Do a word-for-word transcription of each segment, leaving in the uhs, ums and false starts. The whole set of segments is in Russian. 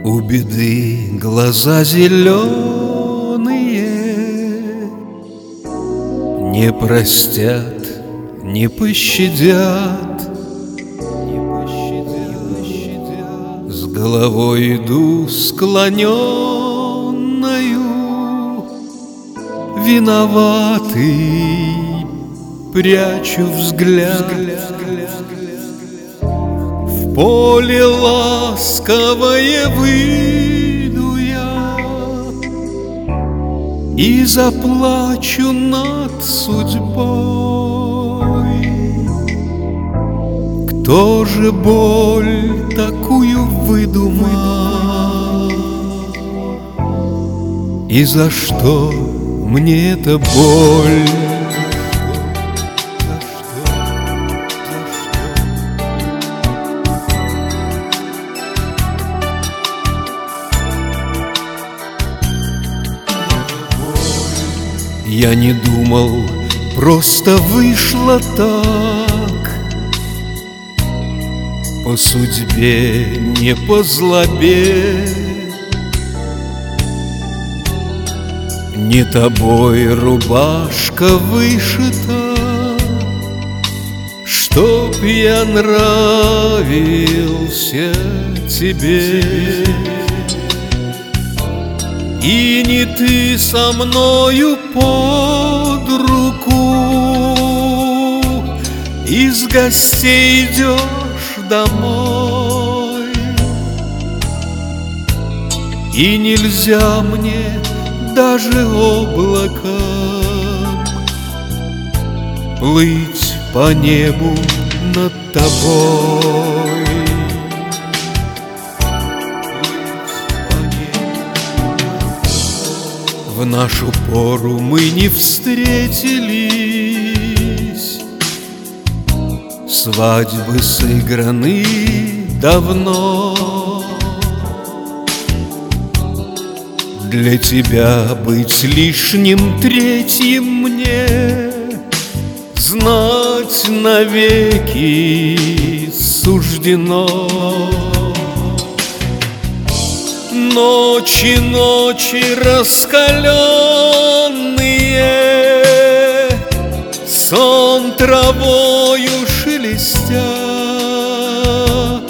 У беды глаза зеленые, не простят, не пощадят. С головой иду склоненною, виноватый, прячу взгляд. В поле ласковое выйду я и заплачу над судьбой. Кто же боль такую выдумал? И за что мне эта боль? Я не думал, просто вышло так. По судьбе, не по злобе. Не тобой рубашка вышита, чтоб я нравился тебе. И не ты со мною под руку из гостей идешь домой. И нельзя мне даже облакам плыть по небу над тобой. В нашу пору мы не встретились, свадьбы сыграны давно. Для тебя быть лишним третьим мне знать навеки суждено. Ночи, ночи раскаленные, сон травою шелестят.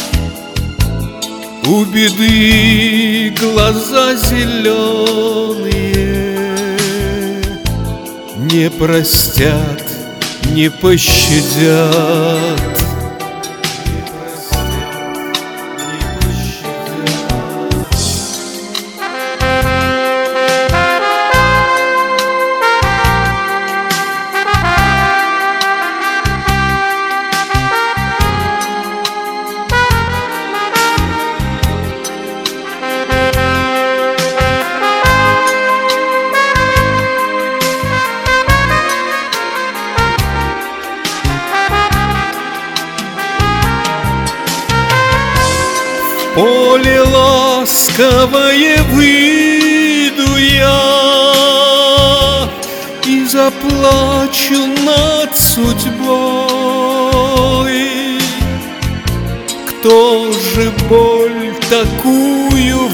У беды глаза зеленые, не простят, не пощадят. В поле ласковое выйду я и заплачу над судьбой. Кто же боль такую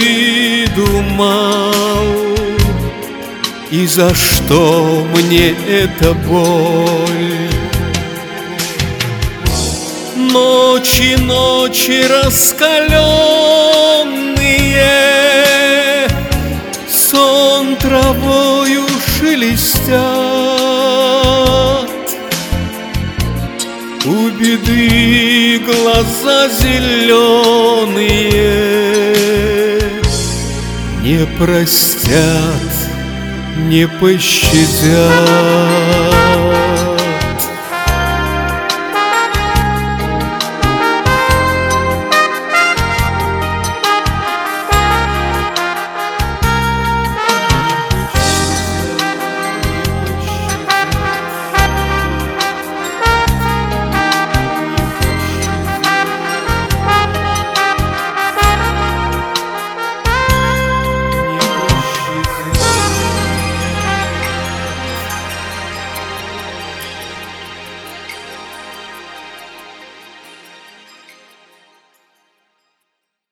выдумал? И за что мне эта боль? Ночи, ночи раскаленные, сон травою шелестят. У беды глаза зеленые, не простят, не пощадят.